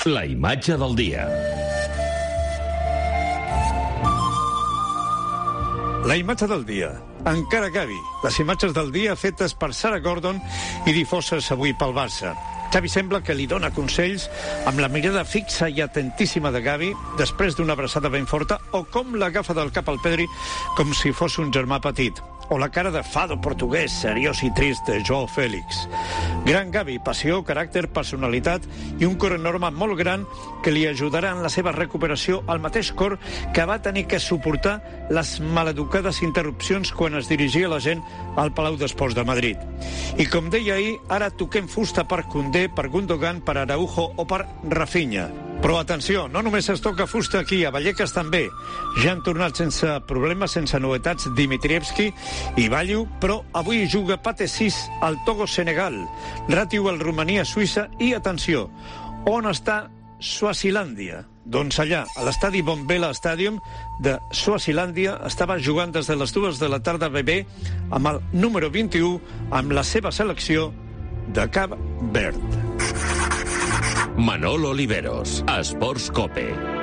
La imatge del dia. La imatge del dia. Encara Gavi. Les imatges del dia fetes per Sarah Gordon i difoses avui pel Barça. Xavi sembla que li dona consells amb la mirada fixa i atentíssima de Gavi després d'una abraçada ben forta, o com l'agafa del cap al Pedri com si fos un germà petit, o la cara de fado portuguès seriós i trist de Joao Félix. Gran Gavi, passió, caràcter, personalitat i un cor enorme molt gran que li ajudarà en la seva recuperació, al mateix cor que va tenir que suportar les maleducades interrupcions quan es dirigia la gent al Palau d'Esports de Madrid. I com deia ahir, ara toquem fusta per Koundé, per Gundogan, per Araujo o per Rafinha. Però atenció, no només es toca fusta aquí, a Vallecas també. Ja han tornat sense problemes, sense novetats, Dimitrievski i Ballo, però avui juga Pate 6 al Togo-Senegal, Ratiu al Romania-Suïssa i, atenció, on està Suazilàndia? Doncs allà, a l'estadi Bombela Stadium de Suazilàndia, estava jugant des de les 2 de la tarda bebè amb el número 21, amb la seva selecció de Cap Verd. Manolo Oliveros, Esports Cope.